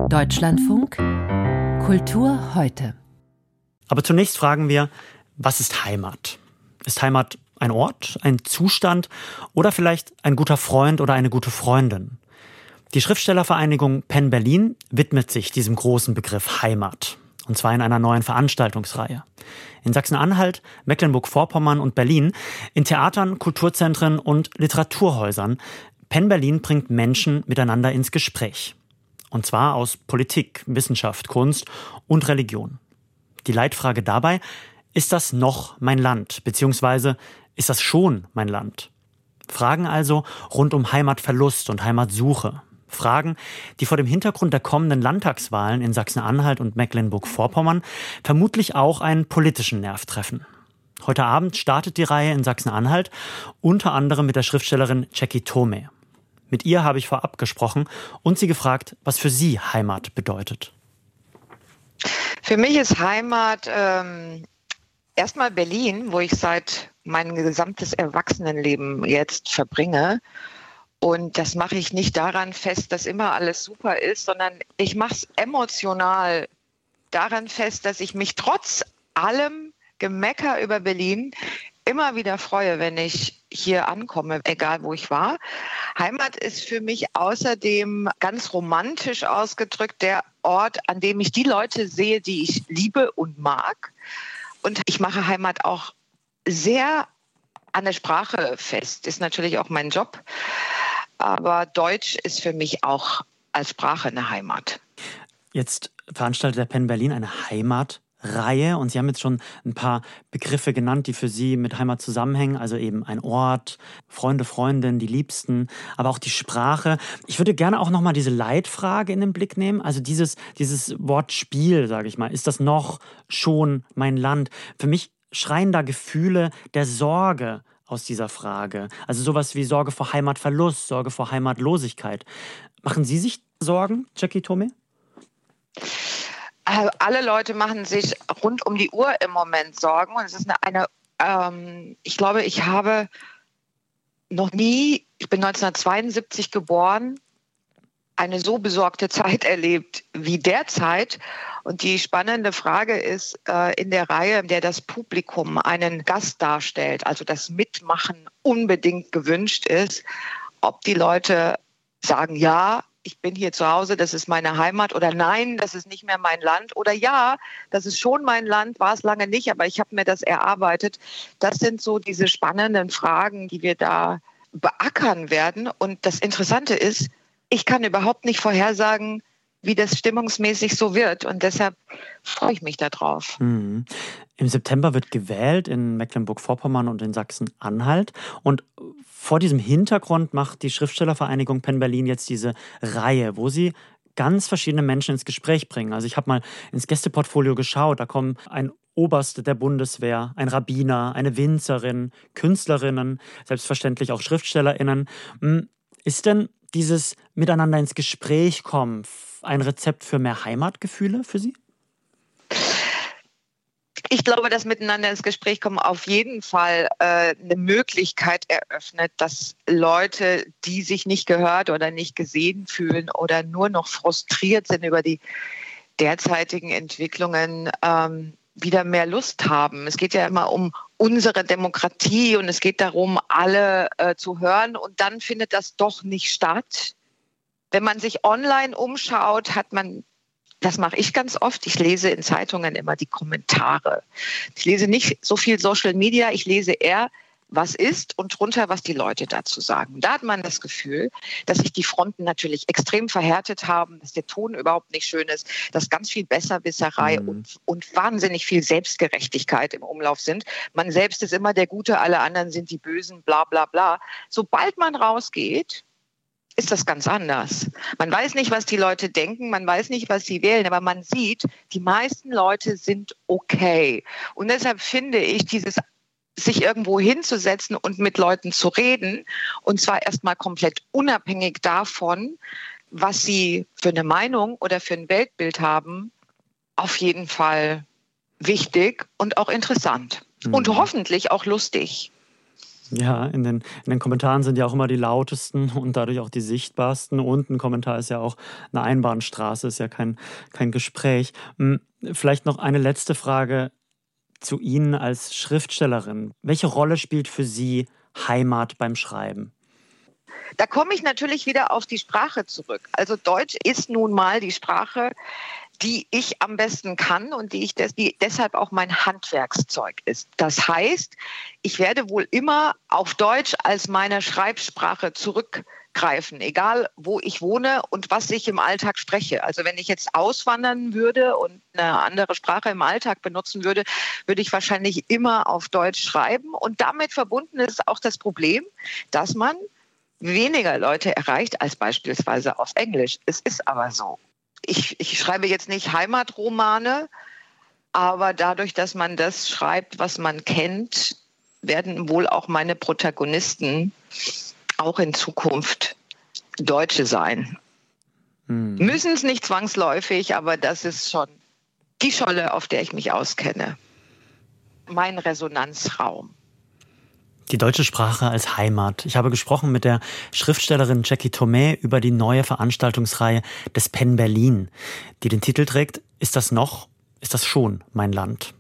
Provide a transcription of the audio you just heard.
Deutschlandfunk Kultur heute. Aber zunächst fragen wir, was ist Heimat? Ist Heimat ein Ort, ein Zustand oder vielleicht ein guter Freund oder eine gute Freundin? Die Schriftstellervereinigung Penn Berlin widmet sich diesem großen Begriff Heimat. Und zwar in einer neuen Veranstaltungsreihe. In Sachsen-Anhalt, Mecklenburg-Vorpommern und Berlin, in Theatern, Kulturzentren und Literaturhäusern. Penn Berlin bringt Menschen miteinander ins Gespräch. Und zwar aus Politik, Wissenschaft, Kunst und Religion. Die Leitfrage dabei: Ist das noch mein Land? Beziehungsweise ist das schon mein Land? Fragen also rund um Heimatverlust und Heimatsuche. Fragen, die vor dem Hintergrund der kommenden Landtagswahlen in Sachsen-Anhalt und Mecklenburg-Vorpommern vermutlich auch einen politischen Nerv treffen. Heute Abend startet die Reihe in Sachsen-Anhalt, unter anderem mit der Schriftstellerin Jackie Thome. Mit ihr habe ich vorab gesprochen und sie gefragt, was für sie Heimat bedeutet. Für mich ist Heimat erstmal Berlin, wo ich seit mein gesamtes Erwachsenenleben jetzt verbringe. Und das mache ich nicht daran fest, dass immer alles super ist, sondern ich mache es emotional daran fest, dass ich mich trotz allem Gemecker über Berlin immer wieder freue, wenn ich hier ankomme, egal wo ich war. Heimat ist für mich außerdem ganz romantisch ausgedrückt der Ort, an dem ich die Leute sehe, die ich liebe und mag. Und ich mache Heimat auch sehr an der Sprache fest. Ist natürlich auch mein Job. Aber Deutsch ist für mich auch als Sprache eine Heimat. Jetzt veranstaltet der Penn Berlin eine Heimatreihe und Sie haben jetzt schon ein paar Begriffe genannt, die für Sie mit Heimat zusammenhängen. Also eben ein Ort, Freunde, Freundinnen, die Liebsten, aber auch die Sprache. Ich würde gerne auch nochmal diese Leitfrage in den Blick nehmen. Also dieses Wortspiel, sage ich mal. Ist das noch schon mein Land? Für mich schreien da Gefühle der Sorge aus dieser Frage. Also sowas wie Sorge vor Heimatverlust, Sorge vor Heimatlosigkeit. Machen Sie sich Sorgen, Jackie Thome? Alle Leute machen sich rund um die Uhr im Moment Sorgen. Und es ist ich glaube, ich habe noch nie, ich bin 1972 geboren, eine so besorgte Zeit erlebt wie derzeit. Und die spannende Frage ist in der Reihe, in der das Publikum einen Gast darstellt, also das Mitmachen unbedingt gewünscht ist, ob die Leute sagen, ja, ich bin hier zu Hause, das ist meine Heimat, oder nein, das ist nicht mehr mein Land, oder ja, das ist schon mein Land, war es lange nicht, aber ich habe mir das erarbeitet. Das sind so diese spannenden Fragen, die wir da beackern werden. Und das Interessante ist, ich kann überhaupt nicht vorhersagen, wie das stimmungsmäßig so wird. Und deshalb freue ich mich darauf. Mhm. Im September wird gewählt in Mecklenburg-Vorpommern und in Sachsen-Anhalt. Und vor diesem Hintergrund macht die Schriftstellervereinigung Penn Berlin jetzt diese Reihe, wo sie ganz verschiedene Menschen ins Gespräch bringen. Also ich habe mal ins Gästeportfolio geschaut. Da kommen ein Oberst der Bundeswehr, ein Rabbiner, eine Winzerin, Künstlerinnen, selbstverständlich auch SchriftstellerInnen. Ist denn dieses Miteinander ins Gespräch kommen ein Rezept für mehr Heimatgefühle für Sie? Ich glaube, das Miteinander ins Gespräch kommen auf jeden Fall eine Möglichkeit eröffnet, dass Leute, die sich nicht gehört oder nicht gesehen fühlen oder nur noch frustriert sind über die derzeitigen Entwicklungen, wieder mehr Lust haben. Es geht ja immer um unsere Demokratie und es geht darum, alle zu hören, und dann findet das doch nicht statt. Wenn man sich online umschaut, hat man, das mache ich ganz oft, ich lese in Zeitungen immer die Kommentare. Ich lese nicht so viel Social Media, ich lese eher, was ist und drunter, was die Leute dazu sagen. Da hat man das Gefühl, dass sich die Fronten natürlich extrem verhärtet haben, dass der Ton überhaupt nicht schön ist, dass ganz viel Besserwisserei und wahnsinnig viel Selbstgerechtigkeit im Umlauf sind. Man selbst ist immer der Gute, alle anderen sind die Bösen, bla bla bla. Sobald man rausgeht, ist das ganz anders. Man weiß nicht, was die Leute denken, man weiß nicht, was sie wählen, aber man sieht, die meisten Leute sind okay. Und deshalb finde ich, dieses sich irgendwo hinzusetzen und mit Leuten zu reden, und zwar erstmal komplett unabhängig davon, was sie für eine Meinung oder für ein Weltbild haben, auf jeden Fall wichtig und auch interessant. Und hoffentlich auch lustig. Ja, in den Kommentaren sind ja auch immer die lautesten und dadurch auch die sichtbarsten. Und ein Kommentar ist ja auch eine Einbahnstraße, ist ja kein Gespräch. Vielleicht noch eine letzte Frage zu Ihnen als Schriftstellerin. Welche Rolle spielt für Sie Heimat beim Schreiben? Da komme ich natürlich wieder auf die Sprache zurück. Also Deutsch ist nun mal die Sprache, die ich am besten kann und die deshalb auch mein Handwerkszeug ist. Das heißt, ich werde wohl immer auf Deutsch als meine Schreibsprache zurückgreifen, egal wo ich wohne und was ich im Alltag spreche. Also wenn ich jetzt auswandern würde und eine andere Sprache im Alltag benutzen würde, würde ich wahrscheinlich immer auf Deutsch schreiben. Und damit verbunden ist auch das Problem, dass man weniger Leute erreicht als beispielsweise auf Englisch. Es ist aber so. Ich schreibe jetzt nicht Heimatromane, aber dadurch, dass man das schreibt, was man kennt, werden wohl auch meine Protagonisten auch in Zukunft Deutsche sein. Müssen es nicht zwangsläufig, aber das ist schon die Scholle, auf der ich mich auskenne. Mein Resonanzraum. Die deutsche Sprache als Heimat. Ich habe gesprochen mit der Schriftstellerin Jackie Thomé über die neue Veranstaltungsreihe des PEN Berlin, die den Titel trägt: Ist das noch? Ist das schon mein Land?